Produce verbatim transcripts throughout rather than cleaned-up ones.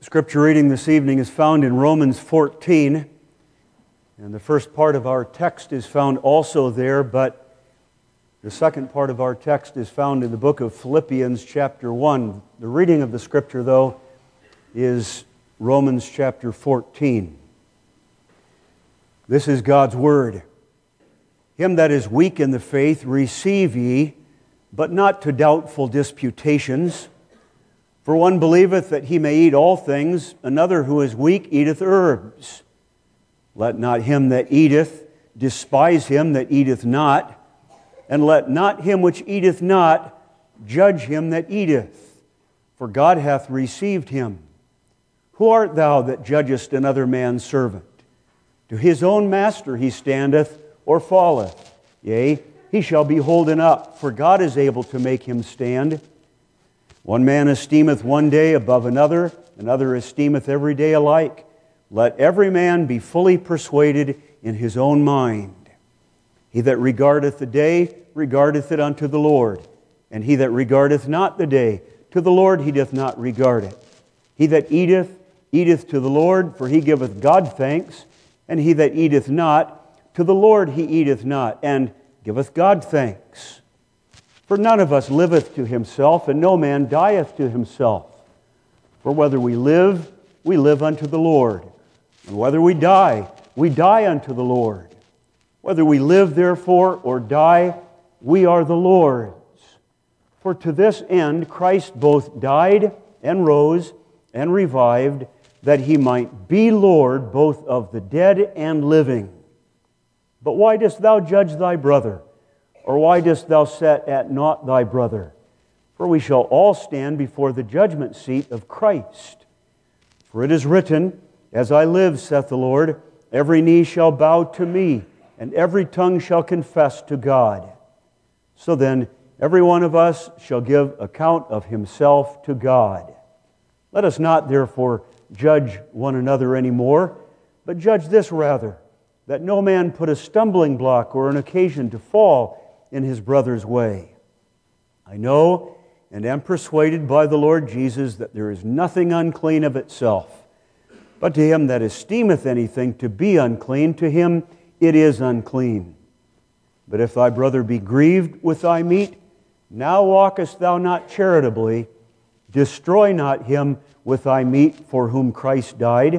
Scripture reading this evening is found in Romans fourteen, and the first part of our text is found also there, but the second part of our text is found in the book of Philippians chapter one. The reading of the Scripture, though, is Romans chapter fourteen. This is God's Word. Him that is weak in the faith receive ye, but not to doubtful disputations. For one believeth that he may eat all things, another who is weak eateth herbs. Let not him that eateth despise him that eateth not, and let not him which eateth not judge him that eateth, for God hath received him. Who art thou that judgest another man's servant? To his own master he standeth or falleth. Yea, he shall be holden up, for God is able to make him stand. One man esteemeth one day above another, another esteemeth every day alike. Let every man be fully persuaded in his own mind. He that regardeth the day, regardeth it unto the Lord. And he that regardeth not the day, to the Lord he doth not regard it. He that eateth, eateth to the Lord, for he giveth God thanks. And he that eateth not, to the Lord he eateth not, and giveth God thanks. For none of us liveth to himself, and no man dieth to himself. For whether we live, we live unto the Lord. And whether we die, we die unto the Lord. Whether we live, therefore, or die, we are the Lord's. For to this end Christ both died and rose and revived, that he might be Lord both of the dead and living. But why dost thou judge thy brother? Or why dost thou set at naught thy brother? For we shall all stand before the judgment seat of Christ. For it is written, As I live, saith the Lord, every knee shall bow to me, and every tongue shall confess to God. So then, every one of us shall give account of himself to God. Let us not, therefore, judge one another any more, but judge this rather, that no man put a stumbling block or an occasion to fall in his brother's way. I know and am persuaded by the Lord Jesus that there is nothing unclean of itself. But to him that esteemeth anything to be unclean, to him it is unclean. But if thy brother be grieved with thy meat, now walkest thou not charitably. Destroy not him with thy meat for whom Christ died.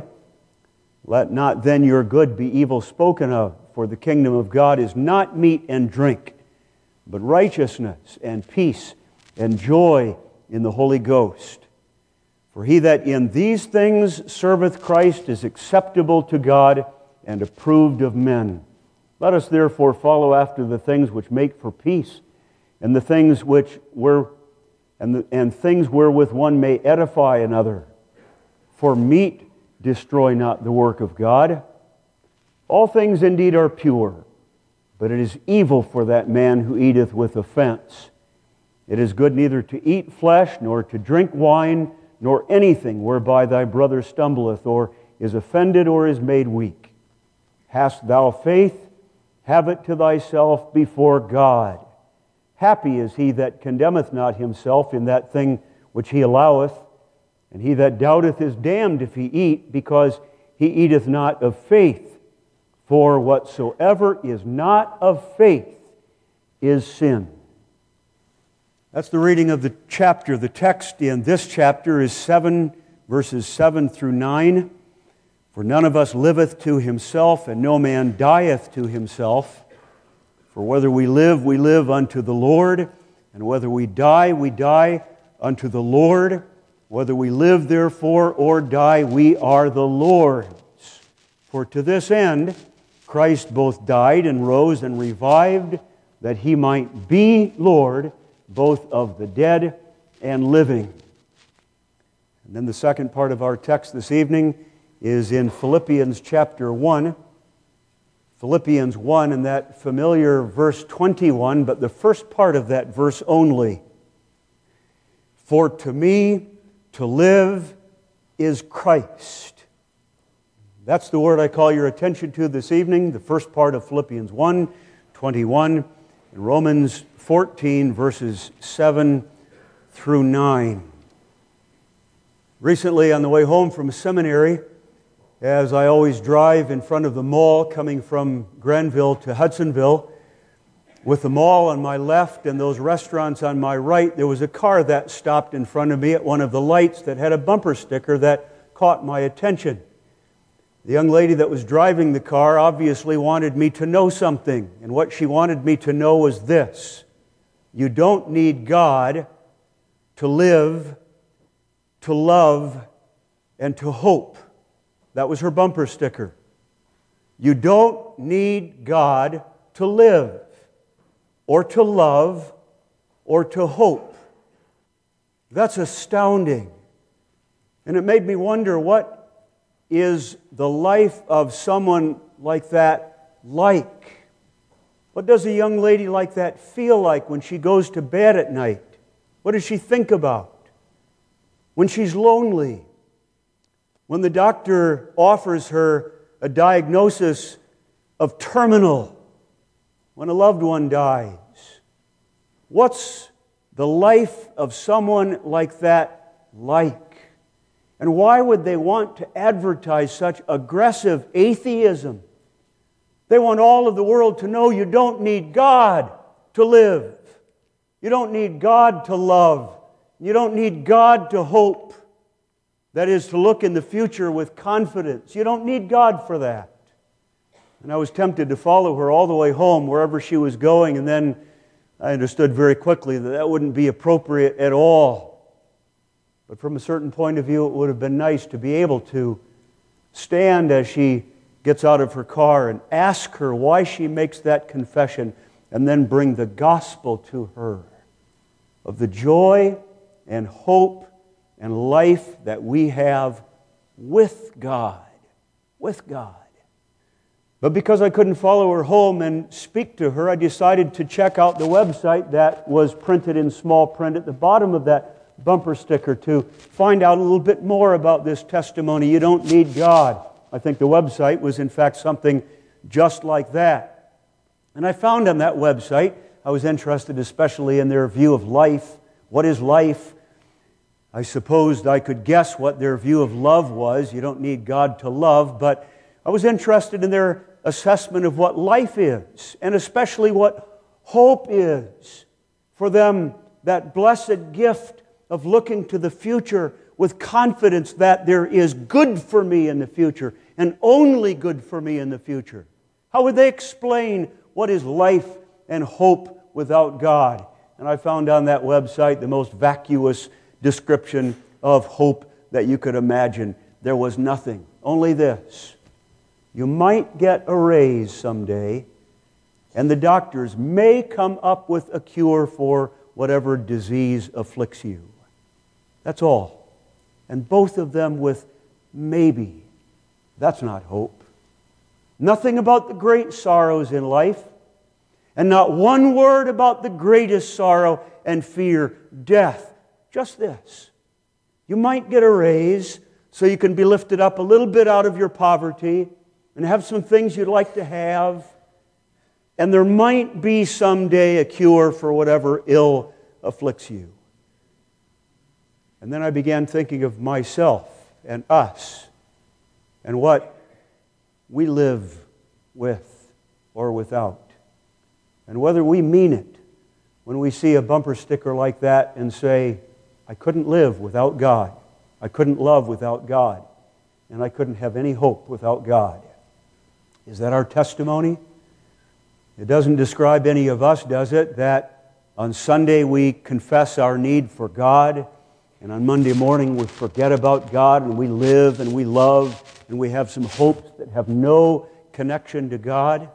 Let not then your good be evil spoken of, for the kingdom of God is not meat and drink, but righteousness and peace and joy in the Holy Ghost. For he that in these things serveth Christ is acceptable to God and approved of men. Let us therefore follow after the things which make for peace, and the things which were and, the, and things wherewith one may edify another. For meat destroy not the work of God. All things indeed are pure, but it is evil for that man who eateth with offense. It is good neither to eat flesh, nor to drink wine, nor anything whereby thy brother stumbleth, or is offended, or is made weak. Hast thou faith? Have it to thyself before God. Happy is he that condemneth not himself in that thing which he alloweth, and he that doubteth is damned if he eat, because he eateth not of faith. For whatsoever is not of faith is sin. That's the reading of the chapter. The text in this chapter is seven, verses seven through nine. For none of us liveth to himself, and no man dieth to himself. For whether we live, we live unto the Lord, and whether we die, we die unto the Lord. Whether we live, therefore, or die, we are the Lord's. For to this end Christ both died and rose and revived, that he might be Lord both of the dead and living. And then the second part of our text this evening is in Philippians chapter one. Philippians one, and that familiar verse twenty-one, but the first part of that verse only. For to me to live is Christ. That's the word I call your attention to this evening, the first part of Philippians one, twenty-one, and Romans fourteen, verses seven through nine. Recently, on the way home from seminary, as I always drive in front of the mall coming from Granville to Hudsonville, with the mall on my left and those restaurants on my right, there was a car that stopped in front of me at one of the lights that had a bumper sticker that caught my attention. The young lady that was driving the car obviously wanted me to know something, and what she wanted me to know was this: you don't need God to live, to love, and to hope. That was her bumper sticker. You don't need God to live, or to love, or to hope. That's astounding. And it made me wonder, what is the life of someone like that like? What does a young lady like that feel like when she goes to bed at night? What does she think about? When she's lonely? When the doctor offers her a diagnosis of terminal? When a loved one dies? What's the life of someone like that like? And why would they want to advertise such aggressive atheism? They want all of the world to know you don't need God to live. You don't need God to love. You don't need God to hope. That is, to look in the future with confidence. You don't need God for that. And I was tempted to follow her all the way home, wherever she was going, and then I understood very quickly that that wouldn't be appropriate at all. But from a certain point of view, it would have been nice to be able to stand as she gets out of her car and ask her why she makes that confession, and then bring the gospel to her of the joy and hope and life that we have with God. With God. But because I couldn't follow her home and speak to her, I decided to check out the website that was printed in small print at the bottom of that bumper sticker to find out a little bit more about this testimony. You don't need God. I think the website was in fact something just like that. And I found on that website, I was interested especially in their view of life. What is life? I supposed I could guess what their view of love was. You don't need God to love, but I was interested in their assessment of what life is, and especially what hope is. For them, that blessed gift of looking to the future with confidence that there is good for me in the future, and only good for me in the future. How would they explain what is life and hope without God? And I found on that website the most vacuous description of hope that you could imagine. There was nothing, only this: you might get a raise someday, and the doctors may come up with a cure for whatever disease afflicts you. That's all. And both of them with maybe. That's not hope. Nothing about the great sorrows in life, and not one word about the greatest sorrow and fear, death. Just this: you might get a raise so you can be lifted up a little bit out of your poverty and have some things you'd like to have, and there might be someday a cure for whatever ill afflicts you. And then I began thinking of myself and us and what we live with or without, and whether we mean it when we see a bumper sticker like that and say, I couldn't live without God, I couldn't love without God, and I couldn't have any hope without God. Is that our testimony? It doesn't describe any of us, does it, that on Sunday we confess our need for God, and on Monday morning we forget about God, and we live and we love and we have some hopes that have no connection to God?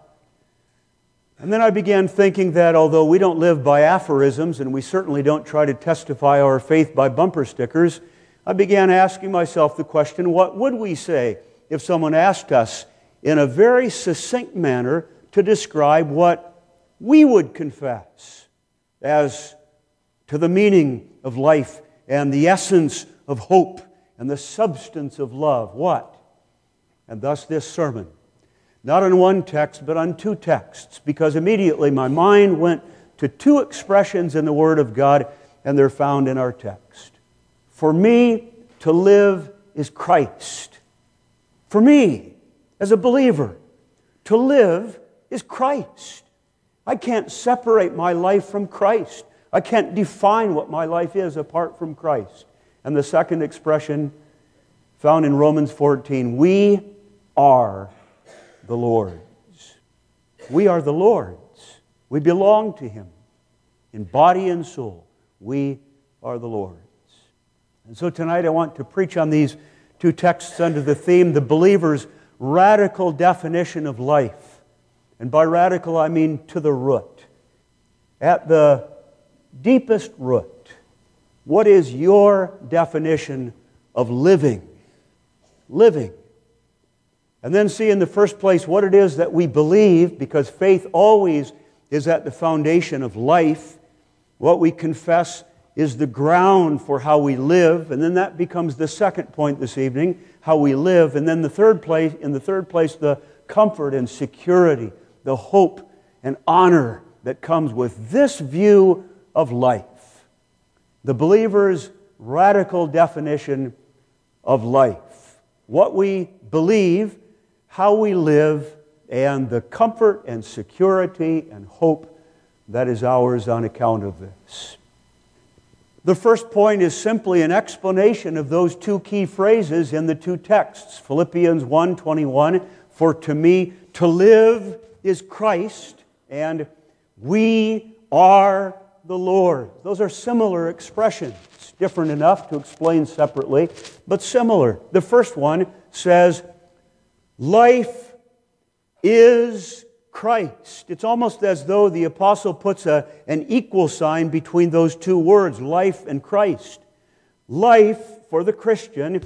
And then I began thinking that although we don't live by aphorisms, and we certainly don't try to testify our faith by bumper stickers, I began asking myself the question, what would we say if someone asked us in a very succinct manner to describe what we would confess as to the meaning of life and the essence of hope and the substance of love? What? And thus this sermon, not on one text, but on two texts, because immediately my mind went to two expressions in the Word of God, and they're found in our text. For me, to live is Christ. For me, as a believer, to live is Christ. I can't separate my life from Christ. I can't define what my life is apart from Christ. And the second expression found in Romans fourteen, we are the Lord's. We are the Lord's. We belong to Him. In body and soul, we are the Lord's. And so tonight I want to preach on these two texts under the theme, the believer's radical definition of life. And by radical I mean to the root. At the deepest root, what is your definition of living? Living. And then see in the first place what it is that we believe, because faith always is at the foundation of life. What we confess is the ground for how we live, and then that becomes the second point this evening, how we live. And then the third place, in the third place, the comfort and security, the hope and honor that comes with this view of life. The believer's radical definition of life. What we believe, how we live, and the comfort and security and hope that is ours on account of this. The first point is simply an explanation of those two key phrases in the two texts. Philippians one twenty-one, for to me to live is Christ, and we are the Lord. Those are similar expressions, different enough to explain separately, but similar. The first one says, life is Christ. It's almost as though the apostle puts a, an equal sign between those two words, life and Christ. Life, for the Christian,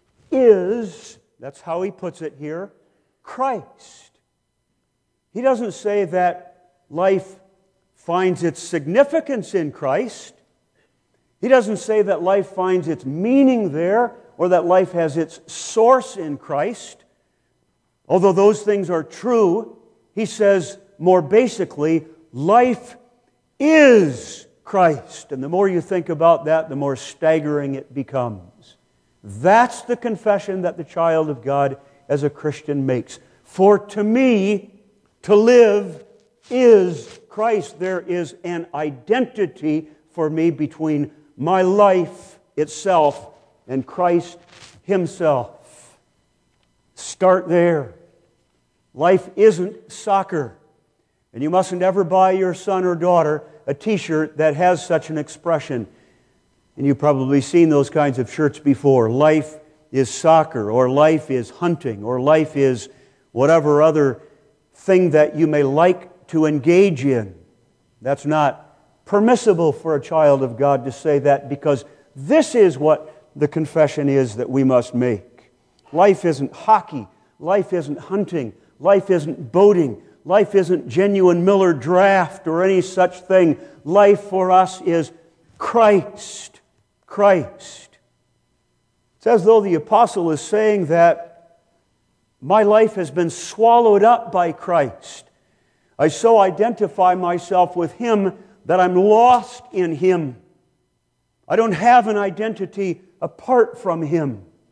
is, that's how he puts it here, Christ. He doesn't say that life finds its significance in Christ. He doesn't say that life finds its meaning there, or that life has its source in Christ. Although those things are true, he says more basically, life is Christ. And the more you think about that, the more staggering it becomes. That's the confession that the child of God as a Christian makes. For to me, to live is Christ. There is an identity for me between my life itself and Christ Himself. Start there. Life isn't soccer. And you mustn't ever buy your son or daughter a t-shirt that has such an expression. And you've probably seen those kinds of shirts before. Life is soccer, or life is hunting, or life is whatever other thing that you may like to engage in. That's not permissible for a child of God to say that, because this is what the confession is that we must make. Life isn't hockey. Life isn't hunting. Life isn't boating. Life isn't genuine Miller Draft or any such thing. Life for us is Christ. Christ. It's as though the apostle is saying that my life has been swallowed up by Christ. I so identify myself with Him that I'm lost in Him. I don't have an identity apart from Him.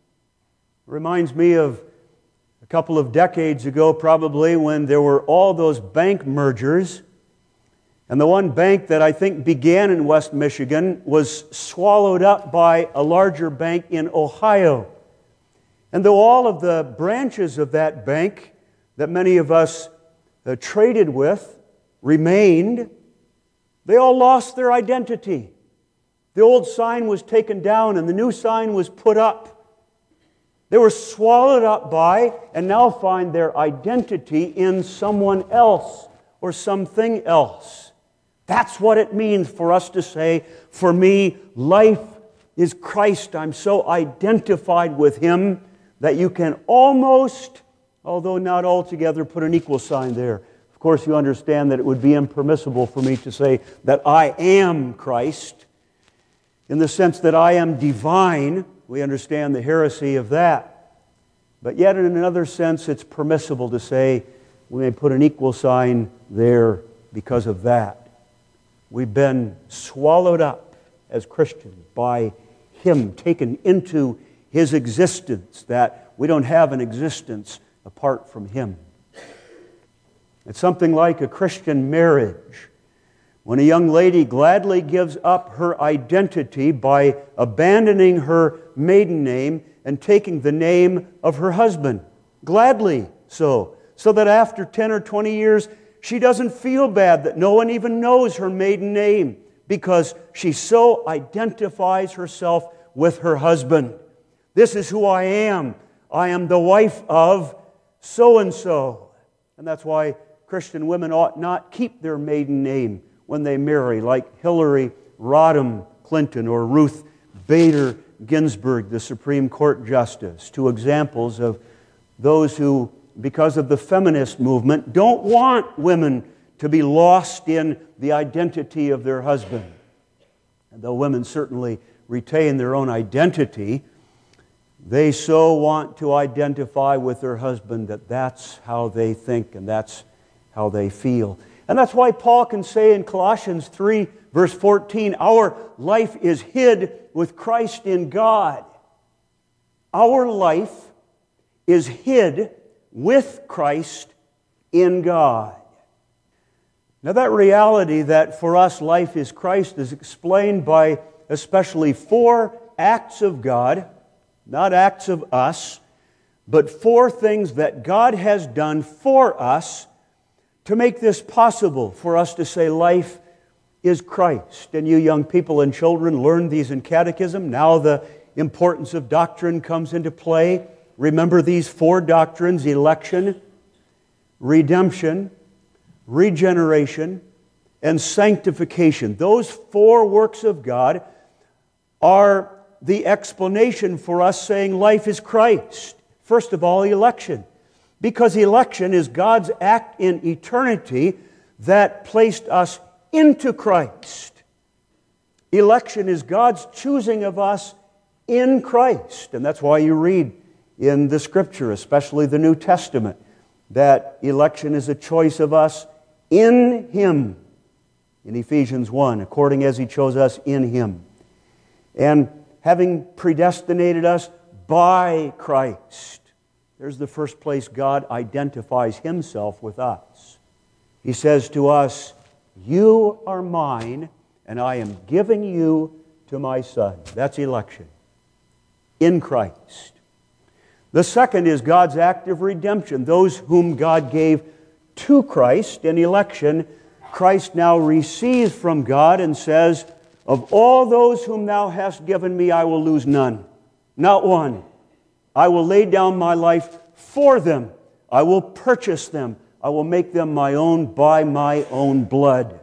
It reminds me of a couple of decades ago, probably, when there were all those bank mergers. And the one bank that I think began in West Michigan was swallowed up by a larger bank in Ohio. And though all of the branches of that bank that many of us uh, traded with remained, they all lost their identity. The old sign was taken down and the new sign was put up. They were swallowed up by and now find their identity in someone else or something else. That's what it means for us to say, for me, life is Christ. I'm so identified with Him that you can almost, although not altogether, put an equal sign there. Of course, you understand that it would be impermissible for me to say that I am Christ, in the sense that I am divine. We understand the heresy of that. But yet, in another sense, it's permissible to say we may put an equal sign there because of that. We've been swallowed up as Christians by Him taken into His existence, that we don't have an existence apart from Him. It's something like a Christian marriage, when a young lady gladly gives up her identity by abandoning her maiden name and taking the name of her husband. Gladly so. So that after ten or twenty years, she doesn't feel bad that no one even knows her maiden name, because she so identifies herself with her husband. This is who I am. I am the wife of so-and-so. And that's why Christian women ought not keep their maiden name when they marry, like Hillary Rodham Clinton or Ruth Bader Ginsburg, the Supreme Court Justice. Two examples of those who, because of the feminist movement, don't want women to be lost in the identity of their husband. And though women certainly retain their own identity, they so want to identify with their husband that that's how they think and that's how they feel. And that's why Paul can say in Colossians three, verse fourteen, our life is hid with Christ in God. Our life is hid with Christ in God. Now that reality that for us life is Christ is explained by especially four acts of God, not acts of us, but four things that God has done for us to make this possible for us to say life is Christ. And you young people and children learned these in catechism. Now the importance of doctrine comes into play. Remember these four doctrines: election, redemption, regeneration, and sanctification. Those four works of God are the explanation for us saying life is Christ. First of all, election. Because election is God's act in eternity that placed us into Christ. Election is God's choosing of us in Christ. And that's why you read in the Scripture, especially the New Testament, that election is a choice of us in Him. In Ephesians one, according as He chose us in Him. And having predestinated us by Christ. There's the first place God identifies Himself with us. He says to us, you are mine, and I am giving you to my Son. That's election. In Christ. The second is God's act of redemption. Those whom God gave to Christ in election, Christ now receives from God and says, of all those whom thou hast given me, I will lose none. Not one. I will lay down my life for them. I will purchase them. I will make them my own by my own blood.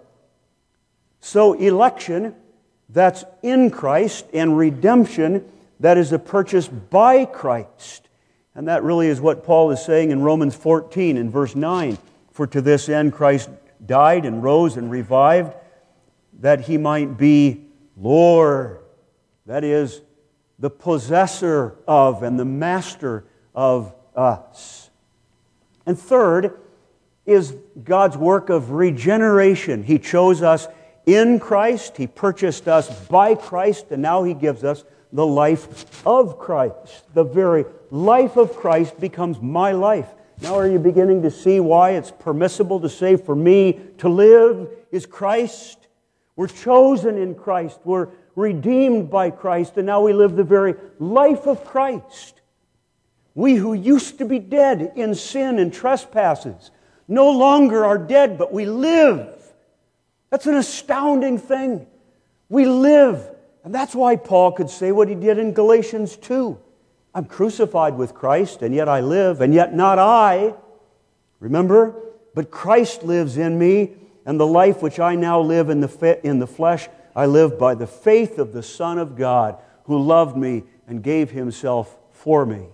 So election, that's in Christ, and redemption, that is a purchase by Christ. And that really is what Paul is saying in Romans fourteen in verse nine. For to this end Christ died and rose and revived, that He might be Lord. That is, the possessor of and the master of us. And third is God's work of regeneration. He chose us in Christ, He purchased us by Christ, and now He gives us the life of Christ. The very life of Christ becomes my life. Now are you beginning to see why it's permissible to say for me to live is Christ? We're chosen in Christ. We're redeemed by Christ, and now we live the very life of Christ. We who used to be dead in sin and trespasses no longer are dead, but we live. That's an astounding thing. We live. And that's why Paul could say what he did in Galatians two. I'm crucified with Christ, and yet I live, and yet not I. Remember? But Christ lives in me, and the life which I now live in the fe- in the flesh, I live by the faith of the Son of God, who loved me and gave Himself for me.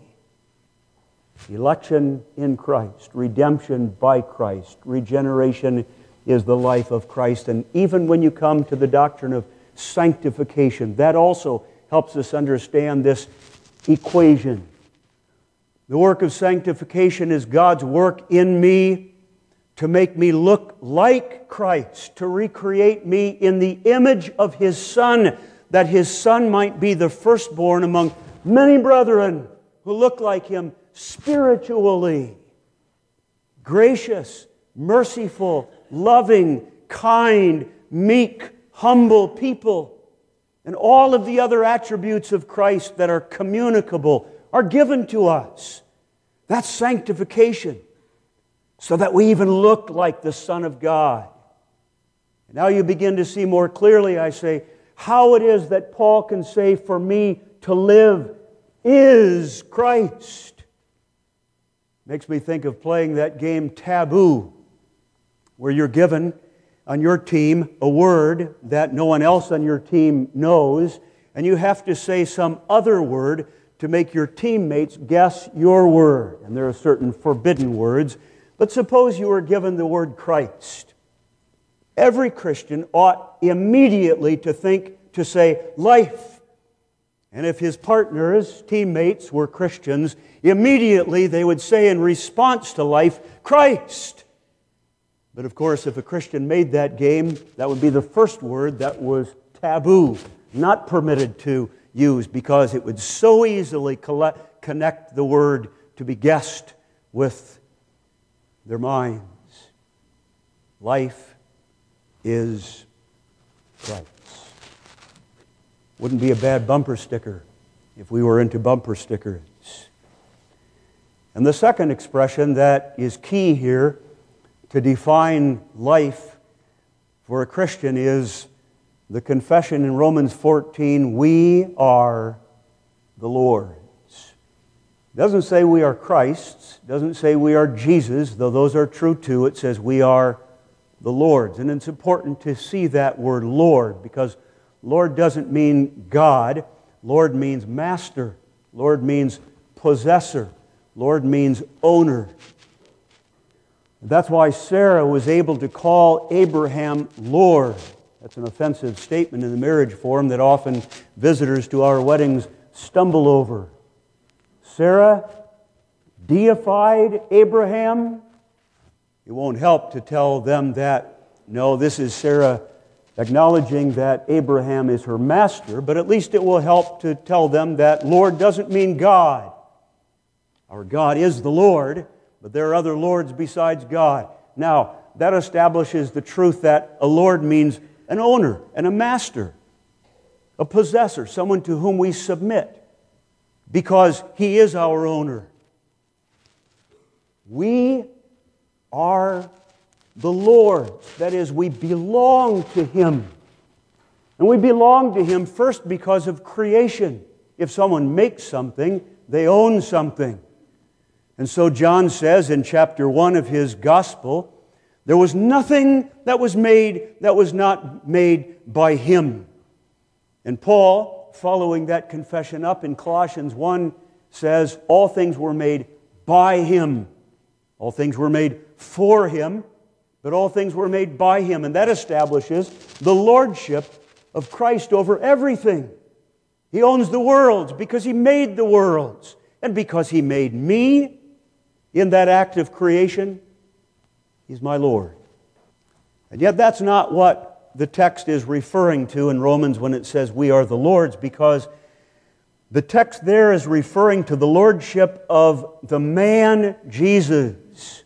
Election in Christ, redemption by Christ, regeneration is the life of Christ. And even when you come to the doctrine of sanctification, that also helps us understand this equation. The work of sanctification is God's work in me to make me look like Christ, to recreate me in the image of His Son, that His Son might be the firstborn among many brethren who look like Him spiritually. Gracious, merciful, loving, kind, meek, humble people. And all of the other attributes of Christ that are communicable are given to us. That's sanctification, so that we even look like the Son of God. And now you begin to see more clearly, I say, how it is that Paul can say, for me to live is Christ. Makes me think of playing that game Taboo, where you're given on your team a word that no one else on your team knows, and you have to say some other word to make your teammates guess your word. And there are certain forbidden words. But suppose you were given the word Christ. Every Christian ought immediately to think, to say, life. And if his partners, teammates, were Christians, immediately they would say in response to life, Christ. But of course, if a Christian made that game, that would be the first word that was taboo, not permitted to use, because it would so easily collect, connect the word to be guessed with their minds. Life is Christ. Wouldn't be a bad bumper sticker if we were into bumper stickers. And the second expression that is key here to define life for a Christian is the confession in Romans fourteen, we are the Lord's. It doesn't say we are Christ's. It doesn't say we are Jesus, though those are true too. It says we are the Lord's. And it's important to see that word Lord, because Lord doesn't mean God. Lord means master. Lord means possessor. Lord means owner. That's why Sarah was able to call Abraham Lord. That's an offensive statement in the marriage form that often visitors to our weddings stumble over. Sarah deified Abraham. It won't help to tell them that, no, this is Sarah acknowledging that Abraham is her master, but at least it will help to tell them that Lord doesn't mean God. Our God is the Lord, but there are other lords besides God. Now, that establishes the truth that a Lord means an owner and a master, a possessor, someone to whom we submit because He is our owner. We are the Lord's. That is, we belong to Him. And we belong to Him first because of creation. If someone makes something, they own something. And so John says in chapter one of his gospel, there was nothing that was made that was not made by Him. And Paul, following that confession up in Colossians one, says, all things were made by Him. All things were made for Him, but all things were made by Him. And that establishes the lordship of Christ over everything. He owns the worlds because He made the worlds. And because He made me in that act of creation, He's my Lord. And yet that's not what the text is referring to in Romans when it says we are the Lord's, because the text there is referring to the lordship of the man Jesus.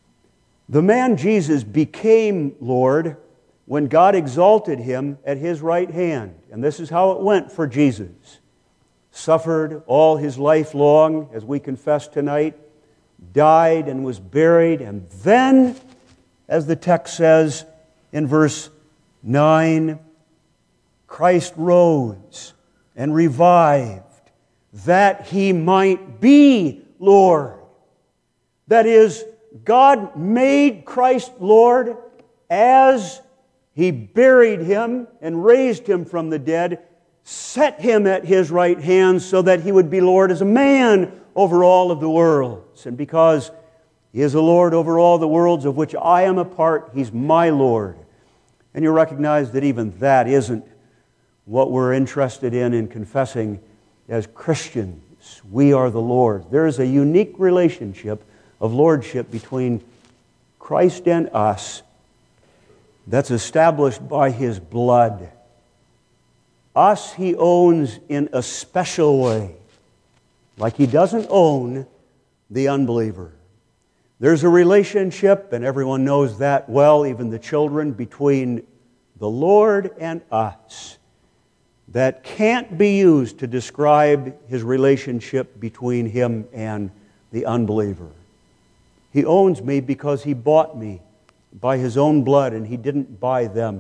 The man Jesus became Lord when God exalted Him at His right hand. And this is how it went for Jesus. Suffered all His life long, as we confess tonight, died and was buried, and then, as the text says in verse nine, Christ rose and revived that He might be Lord. That is, God made Christ Lord as He buried Him and raised Him from the dead, set Him at His right hand so that He would be Lord as a man over all of the worlds. And because He is a Lord over all the worlds of which I am a part, He's my Lord. And you recognize that even that isn't what we're interested in in confessing as Christians. We are the Lord. There is a unique relationship of lordship between Christ and us that's established by His blood. Us He owns in a special way, like He doesn't own the unbeliever. There's a relationship, and everyone knows that well, even the children, between the Lord and us, that can't be used to describe His relationship between Him and the unbeliever. He owns me because He bought me by His own blood, and He didn't buy them.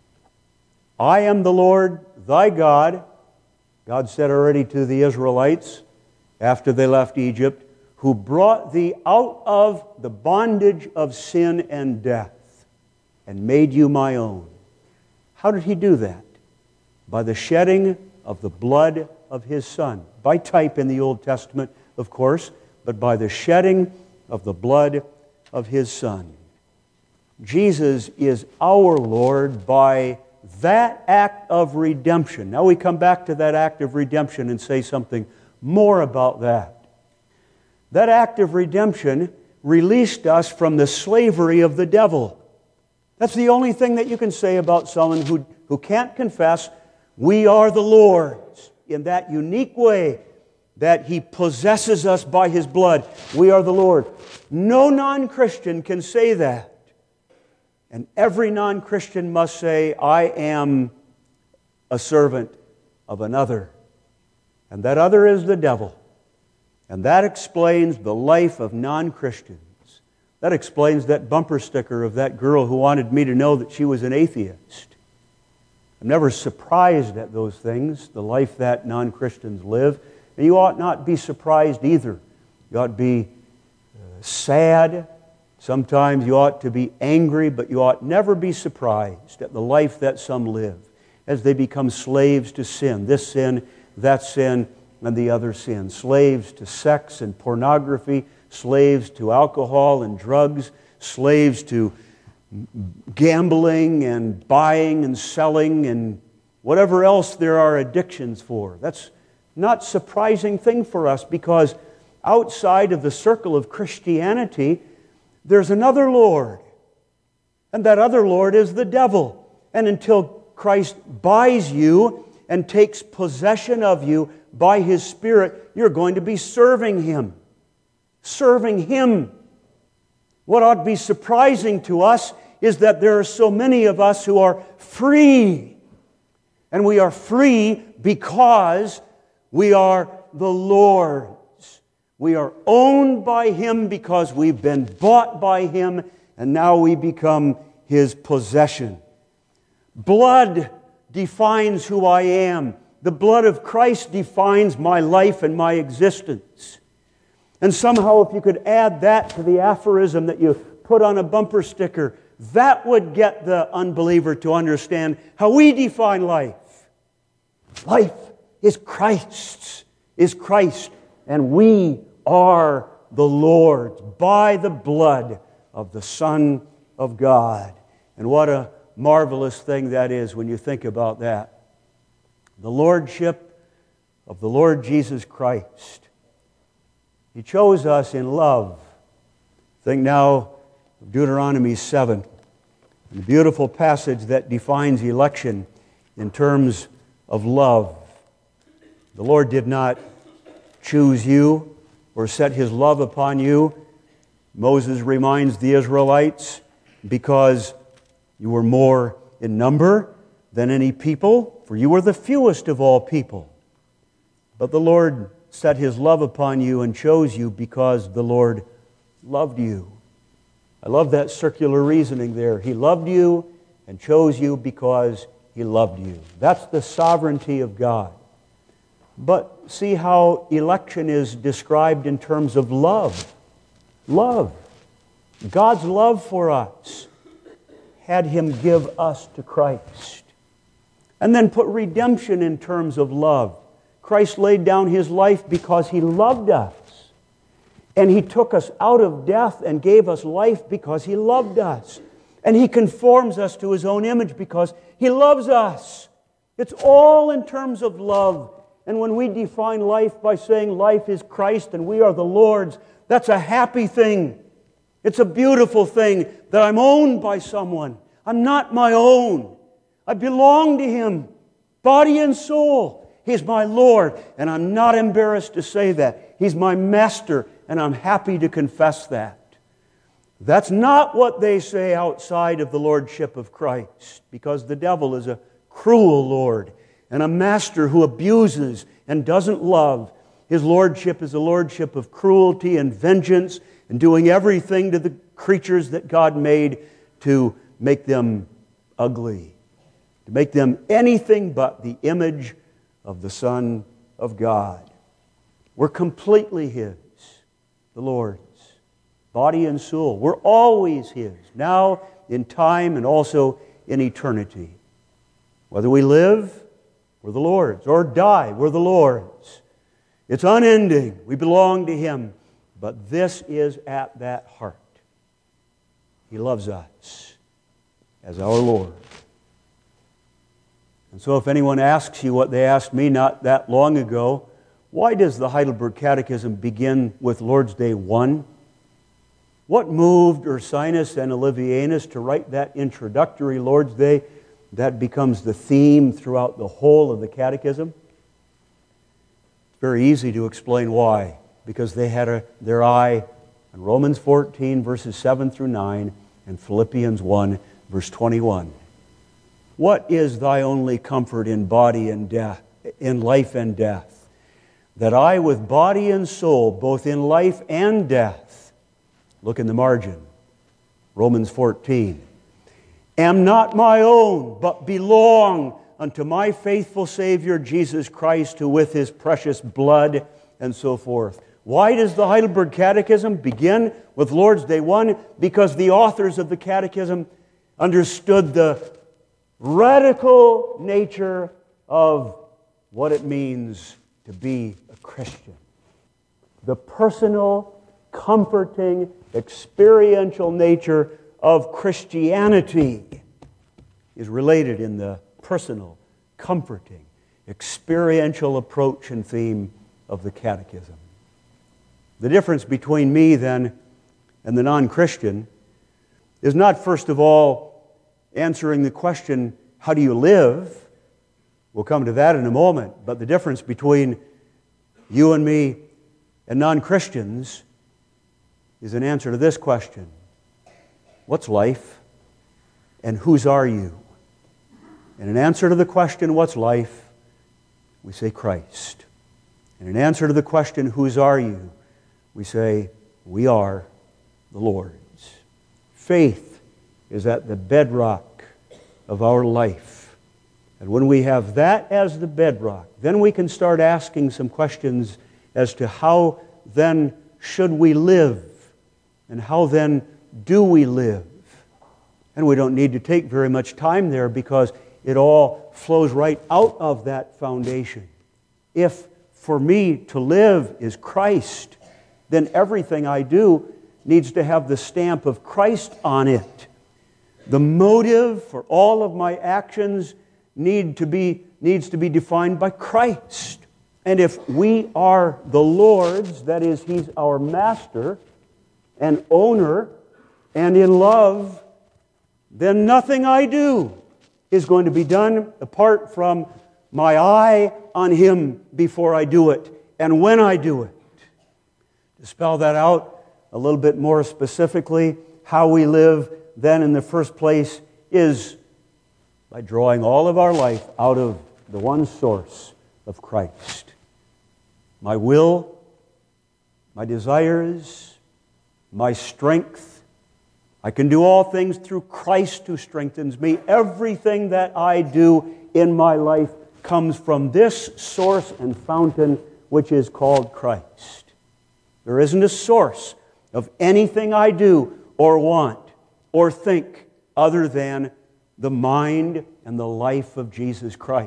I am the Lord thy God, God said already to the Israelites after they left Egypt, who brought thee out of the bondage of sin and death and made you my own. How did He do that? By the shedding of the blood of His Son. By type in the Old Testament, of course, but by the shedding of the blood of His Son. Jesus is our Lord by that act of redemption. Now we come back to that act of redemption and say something more about that. That act of redemption released us from the slavery of the devil. That's the only thing that you can say about someone who, who can't confess, we are the Lord's, in that unique way that He possesses us by His blood. We are the Lord. No non-Christian can say that. And every non-Christian must say, I am a servant of another. And that other is the devil. And that explains the life of non-Christians. That explains that bumper sticker of that girl who wanted me to know that she was an atheist. I'm never surprised at those things, the life that non-Christians live. And you ought not be surprised either. You ought to be uh, sad. Sometimes you ought to be angry, but you ought never be surprised at the life that some live as they become slaves to sin. This sin, that sin, and the other sin. Slaves to sex and pornography, slaves to alcohol and drugs, slaves to gambling and buying and selling and whatever else there are addictions for. That's not a surprising thing for us because outside of the circle of Christianity, there's another Lord. And that other Lord is the devil. And until Christ buys you and takes possession of you by His Spirit, you're going to be serving Him. Serving Him. What ought to be surprising to us is that there are so many of us who are free. And we are free because we are the Lord's. We are owned by Him because we've been bought by Him, and now we become His possession. Blood defines who I am. The blood of Christ defines my life and my existence. And somehow if you could add that to the aphorism that you put on a bumper sticker, that would get the unbeliever to understand how we define life. Life is Christ's, is Christ, and we are the Lord's by the blood of the Son of God. And what a marvelous thing that is when you think about that. The Lordship of the Lord Jesus Christ. He chose us in love. Think now of Deuteronomy seven, the beautiful passage that defines election in terms of love. The Lord did not choose you or set His love upon you, Moses reminds the Israelites, because you were more in number than any people, for you were the fewest of all people. But the Lord set His love upon you and chose you because the Lord loved you. I love that circular reasoning there. He loved you and chose you because He loved you. That's the sovereignty of God. But see how election is described in terms of love. Love. God's love for us had Him give us to Christ. And then put redemption in terms of love. Christ laid down His life because He loved us. And He took us out of death and gave us life because He loved us. And He conforms us to His own image because He loves us. It's all in terms of love. And when we define life by saying life is Christ and we are the Lord's, that's a happy thing. It's a beautiful thing that I'm owned by someone. I'm not my own. I belong to Him. body and soul. He's my Lord, and I'm not embarrassed to say that. He's my Master, and I'm happy to confess that. That's not what they say outside of the Lordship of Christ, because the devil is a cruel Lord and a master who abuses and doesn't love. His lordship is a lordship of cruelty and vengeance and doing everything to the creatures that God made to make them ugly, to make them anything but the image of the Son of God. We're completely His, the Lord's, body and soul. We're always His, now in time and also in eternity. Whether we live, we're the Lord's, or die, we're the Lord's. It's unending. We belong to Him. But this is at that heart. He loves us as our Lord. And so if anyone asks you what they asked me not that long ago, why does the Heidelberg Catechism begin with Lord's Day one? What moved Ursinus and Olivianus to write that introductory Lord's Day that becomes the theme throughout the whole of the Catechism? It's very easy to explain why. Because they had a, their eye on Romans fourteen, verses seven through nine, and Philippians one, verse twenty-one. What is thy only comfort in body and death, in life and death? That I with body and soul, both in life and death, look in the margin, Romans fourteen, am not my own, but belong unto my faithful Savior Jesus Christ, who with His precious blood, and so forth. Why does the Heidelberg Catechism begin with Lord's Day one? Because the authors of the Catechism understood the radical nature of what it means to be a Christian. The personal, comforting, experiential nature of Christianity is related in the personal, comforting, experiential approach and theme of the Catechism. The difference between me, then, and the non-Christian is not, first of all, answering the question, how do you live? We'll come to that in a moment. But the difference between you and me and non-Christians is an answer to this question. What's life? And whose are you? And in answer to the question, what's life? We say Christ. And in answer to the question, whose are you? We say, we are the Lord's. Faith is at the bedrock of our life. And when we have that as the bedrock, then we can start asking some questions as to how then should we live, and how then do we live. And we don't need to take very much time there because it all flows right out of that foundation. If for me to live is Christ, then everything I do needs to have the stamp of Christ on it. The motive for all of my actions need to be, needs to be defined by Christ. And if we are the Lord's, that is, He's our master and owner and in love, then nothing I do is going to be done apart from my eye on Him before I do it and when I do it. To spell that out a little bit more specifically, how we live then in the first place is by drawing all of our life out of the one source of Christ. My will, my desires, my strength. I can do all things through Christ who strengthens me. Everything that I do in my life comes from this source and fountain which is called Christ. There isn't a source of anything I do or want or think other than the mind and the life of Jesus Christ.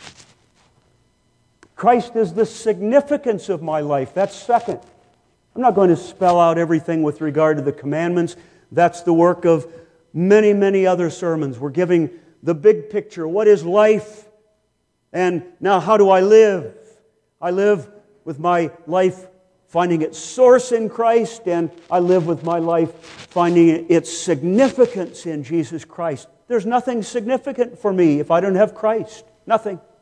Christ is the significance of my life. That's second. I'm not going to spell out everything with regard to the commandments. That's the work of many, many other sermons. We're giving the big picture. What is life? And now how do I live? I live with my life finding its source in Christ, and I live with my life finding its significance in Jesus Christ. There's nothing significant for me if I don't have Christ. Nothing.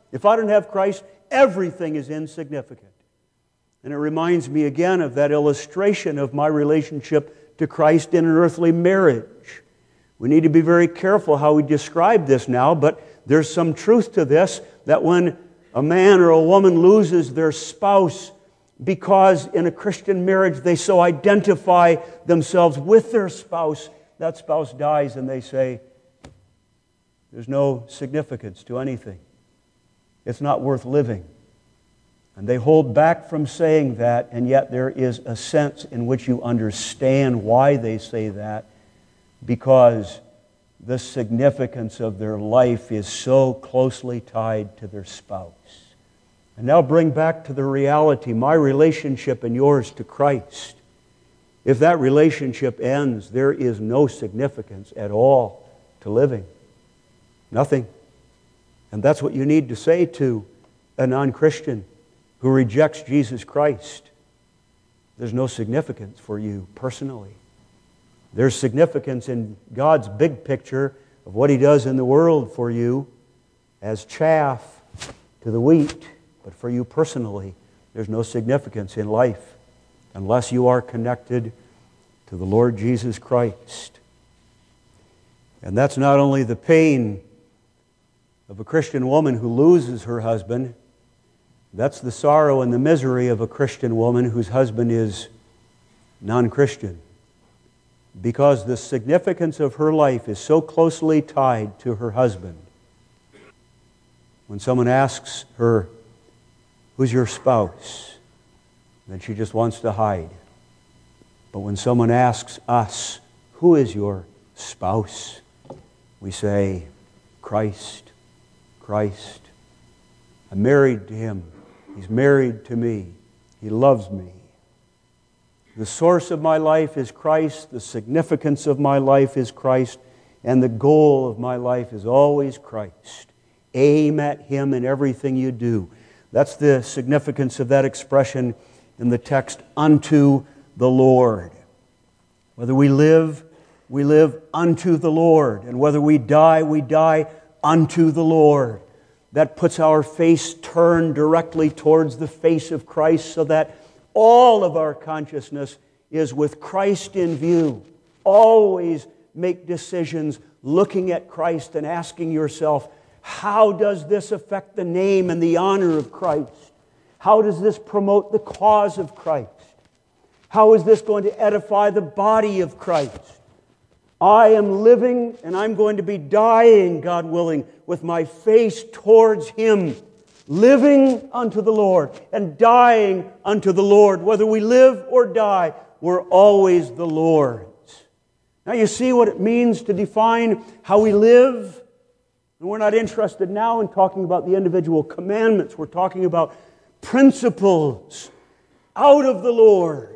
If I don't have Christ, everything is insignificant. And it reminds me again of that illustration of my relationship to Christ in an earthly marriage. We need to be very careful how we describe this now, but there's some truth to this, that when a man or a woman loses their spouse because in a Christian marriage they so identify themselves with their spouse, that spouse dies and they say, there's no significance to anything. It's not worth living. And they hold back from saying that, and yet there is a sense in which you understand why they say that, because the significance of their life is so closely tied to their spouse. And now bring back to the reality, my relationship and yours to Christ. If that relationship ends, there is no significance at all to living. Nothing. And that's what you need to say to a non-Christian who rejects Jesus Christ. There's no significance for you personally. There's significance in God's big picture of what He does in the world for you as chaff to the wheat. But for you personally, there's no significance in life unless you are connected to the Lord Jesus Christ. And that's not only the pain of a Christian woman who loses her husband, that's the sorrow and the misery of a Christian woman whose husband is non-Christian. Because the significance of her life is so closely tied to her husband. When someone asks her, who's your spouse? Then she just wants to hide. But when someone asks us, who is your spouse? We say, Christ, Christ. I'm married to Him. He's married to me. He loves me. The source of my life is Christ. The significance of my life is Christ. And the goal of my life is always Christ. Aim at Him in everything you do. That's the significance of that expression in the text, unto the Lord. Whether we live, we live unto the Lord. And whether we die, we die unto the Lord. That puts our face turned directly towards the face of Christ so that all of our consciousness is with Christ in view. Always make decisions looking at Christ and asking yourself, how does this affect the name and the honor of Christ? How does this promote the cause of Christ? How is this going to edify the body of Christ? I am living and I'm going to be dying, God willing, with my face towards Him. Living unto the Lord and dying unto the Lord. Whether we live or die, we're always the Lord's. Now you see what it means to define how we live? And we're not interested now in talking about the individual commandments. We're talking about principles out of the Lord.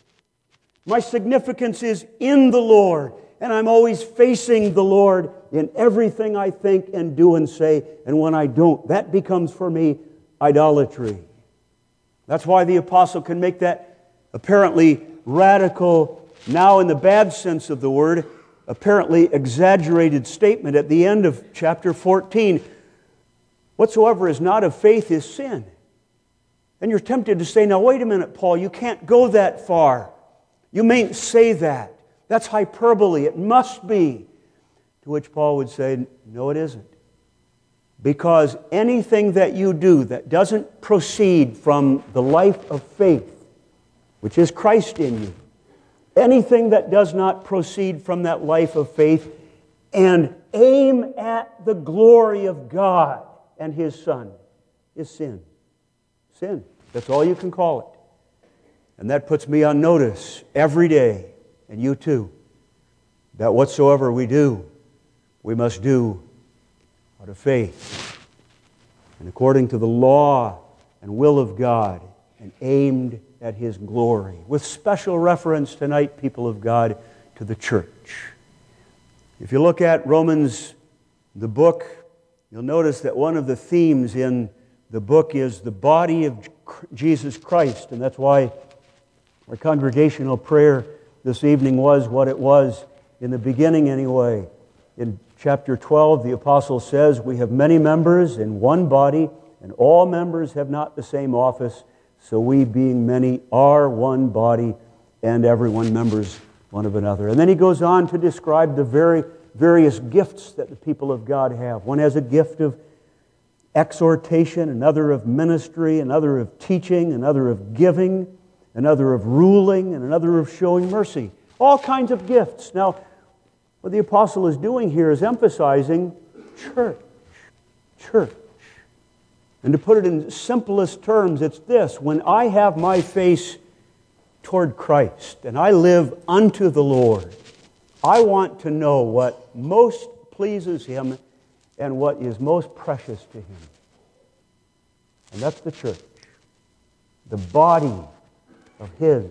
My significance is in the Lord. And I'm always facing the Lord in everything I think and do and say. And when I don't, that becomes for me idolatry. That's why the apostle can make that apparently radical, now in the bad sense of the word, apparently exaggerated statement at the end of chapter fourteen. Whatsoever is not of faith is sin. And you're tempted to say, now wait a minute, Paul, you can't go that far. You mayn't say that. That's hyperbole. It must be. To which Paul would say, no, it isn't. Because anything that you do that doesn't proceed from the life of faith, which is Christ in you, anything that does not proceed from that life of faith and aim at the glory of God and His Son is sin. Sin. That's all you can call it. And that puts me on notice every day, and you too, that whatsoever we do, we must do out of faith and according to the law and will of God and aimed at His glory. With special reference tonight, people of God, to the church. If you look at Romans, the book, you'll notice that one of the themes in the book is the body of Jesus Christ. And that's why our congregational prayer this evening was what it was in the beginning anyway. In chapter twelve, the apostle says, we have many members in one body, and all members have not the same office, so we, being many, are one body, and everyone members one of another. And then he goes on to describe the very various gifts that the people of God have. One has a gift of exhortation, another of ministry, another of teaching, another of giving, another of ruling, and another of showing mercy. All kinds of gifts. Now, what the apostle is doing here is emphasizing church. Church. And to put it in simplest terms, it's this: when I have my face toward Christ and I live unto the Lord, I want to know what most pleases Him and what is most precious to Him. And that's the church, the body of His.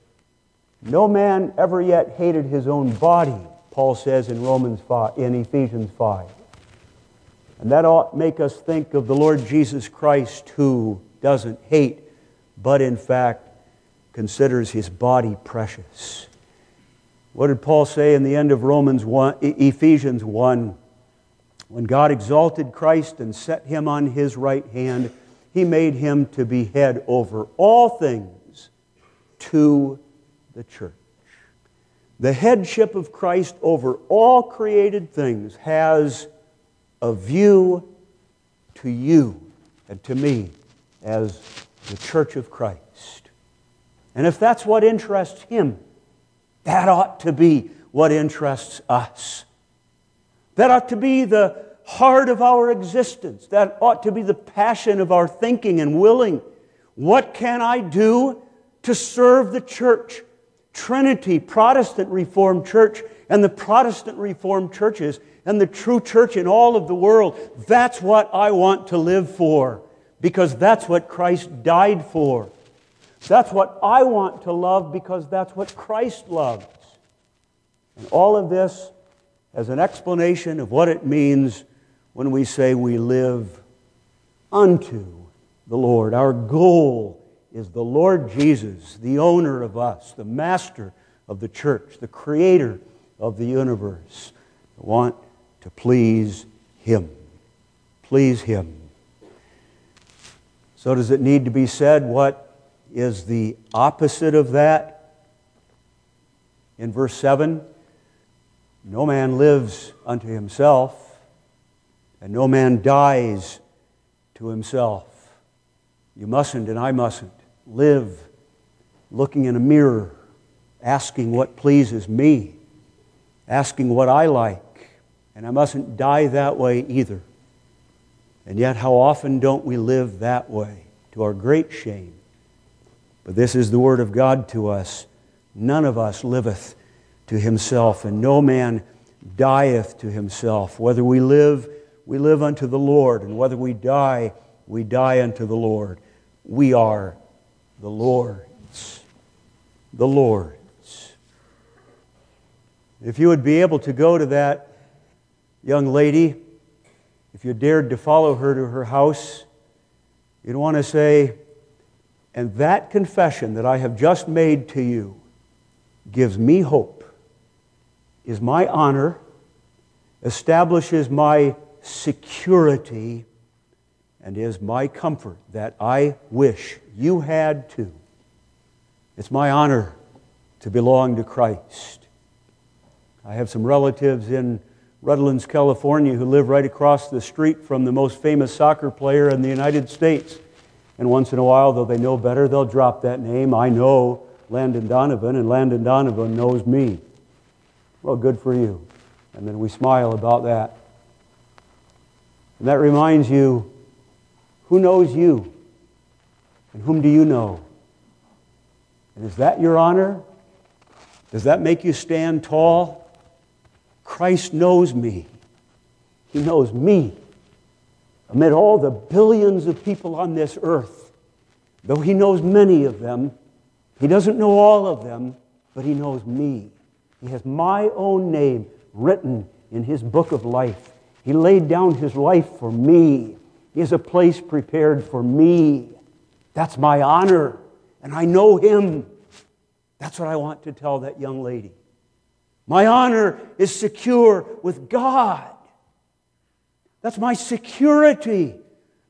No man ever yet hated his own body, Paul says in Romans five, in Ephesians five. And that ought make us think of the Lord Jesus Christ, who doesn't hate, but in fact considers His body precious. What did Paul say in the end of Romans one, Ephesians one? When God exalted Christ and set Him on His right hand, He made Him to be head over all things to the church. The headship of Christ over all created things has a view to you and to me as the church of Christ. And if that's what interests Him, that ought to be what interests us. That ought to be the heart of our existence. That ought to be the passion of our thinking and willing. What can I do to serve the church? Trinity, Protestant Reformed Church, and the Protestant Reformed churches, and the true church in all of the world. That's what I want to live for, because that's what Christ died for. That's what I want to love, because that's what Christ loves. And all of this as an explanation of what it means when we say we live unto the Lord. Our goal is the Lord Jesus, the owner of us, the master of the church, the creator of the universe. I want to please Him. Please Him. So does it need to be said what is the opposite of that? In verse seven, no man lives unto himself, and no man dies to himself. You mustn't, and I mustn't, live looking in a mirror, asking what pleases me, asking what I like, and I mustn't die that way either. And yet, how often don't we live that way, to our great shame? But this is the word of God to us. None of us liveth to himself, and no man dieth to himself. Whether we live, we live unto the Lord, and whether we die, we die unto the Lord. We are the Lord's. The Lord's. If you would be able to go to that young lady, if you dared to follow her to her house, you'd want to say, and that confession that I have just made to you gives me hope, is my honor, establishes my security, and is my comfort that I wish you had too. It's my honor to belong to Christ. I have some relatives in Redlands, California, who live right across the street from the most famous soccer player in the United States. And once in a while, though they know better, they'll drop that name. I know Landon Donovan, and Landon Donovan knows me. Well, good for you. And then we smile about that. And that reminds you, who knows you? And whom do you know? And is that your honor? Does that make you stand tall? Christ knows me. He knows me. Amid all the billions of people on this earth, though He knows many of them, He doesn't know all of them, but He knows me. He has my own name written in His book of life. He laid down His life for me. He has a place prepared for me. That's my honor, and I know Him. That's what I want to tell that young lady. My honor is secure with God. That's my security.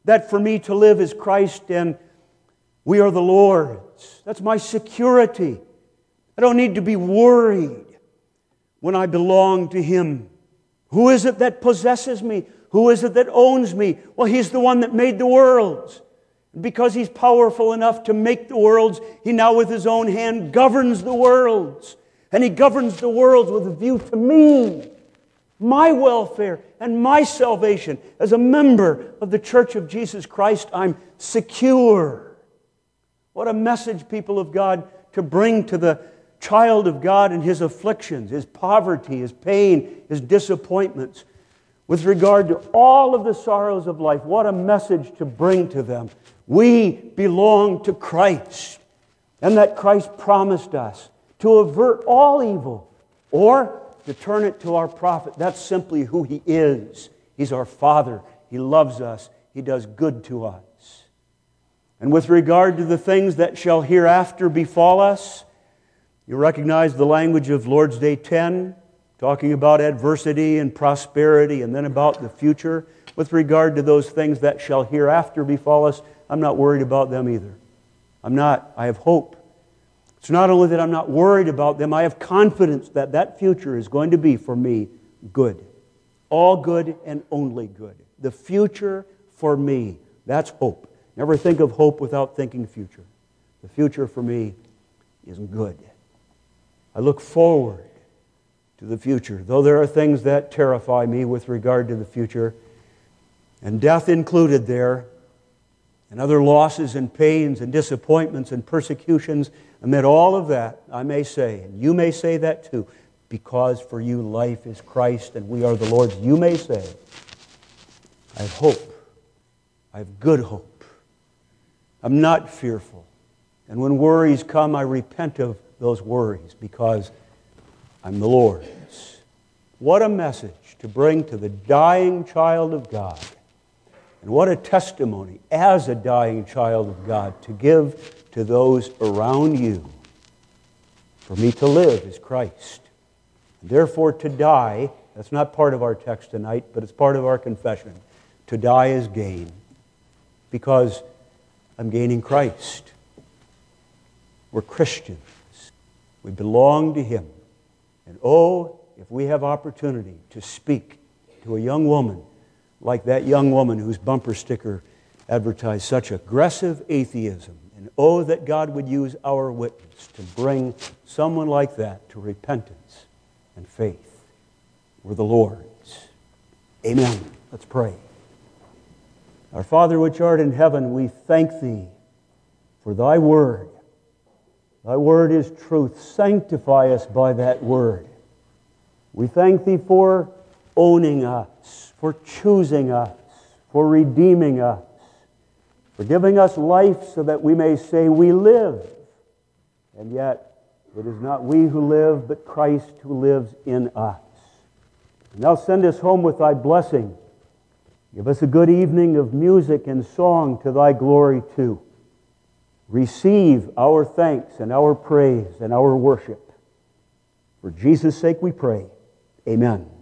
That for me to live is Christ and we are the Lord's. That's my security. I don't need to be worried when I belong to Him. Who is it that possesses me? Who is it that owns me? Well, He's the one that made the worlds. Because He's powerful enough to make the worlds, He now with His own hand governs the worlds. And He governs the worlds with a view to me, my welfare and my salvation. As a member of the Church of Jesus Christ, I'm secure. What a message, people of God, to bring to the child of God and his afflictions, his poverty, his pain, his disappointments. With regard to all of the sorrows of life, what a message to bring to them. We belong to Christ, and that Christ promised us to avert all evil or to turn it to our profit. That's simply who He is. He's our Father. He loves us. He does good to us. And with regard to the things that shall hereafter befall us, you recognize the language of Lord's Day ten, talking about adversity and prosperity, and then about the future. With regard to those things that shall hereafter befall us, I'm not worried about them either. I'm not. I have hope. It's not only that I'm not worried about them, I have confidence that that future is going to be for me good. All good and only good. The future for me, that's hope. Never think of hope without thinking future. The future for me is good. I look forward to the future, though there are things that terrify me with regard to the future, and death included there, and other losses and pains and disappointments and persecutions. Amid all of that, I may say, and you may say that too, because for you life is Christ and we are the Lord's. You may say, I have hope. I have good hope. I'm not fearful. And when worries come, I repent of those worries because I'm the Lord's. What a message to bring to the dying child of God. And what a testimony as a dying child of God to give to those around you. For me to live is Christ. And therefore to die, that's not part of our text tonight, but it's part of our confession. To die is gain. Because I'm gaining Christ. We're Christians. We belong to Him. And oh, if we have opportunity to speak to a young woman like that young woman whose bumper sticker advertised such aggressive atheism, and oh, that God would use our witness to bring someone like that to repentance and faith. We're the Lord's. Amen. Let's pray. Our Father which art in heaven, we thank Thee for Thy Word. Thy Word is truth. Sanctify us by that Word. We thank Thee for owning us, for choosing us, for redeeming us, for giving us life so that we may say we live. And yet, it is not we who live, but Christ who lives in us. And now send us home with Thy blessing. Give us a good evening of music and song to Thy glory too. Receive our thanks and our praise and our worship. For Jesus' sake we pray. Amen.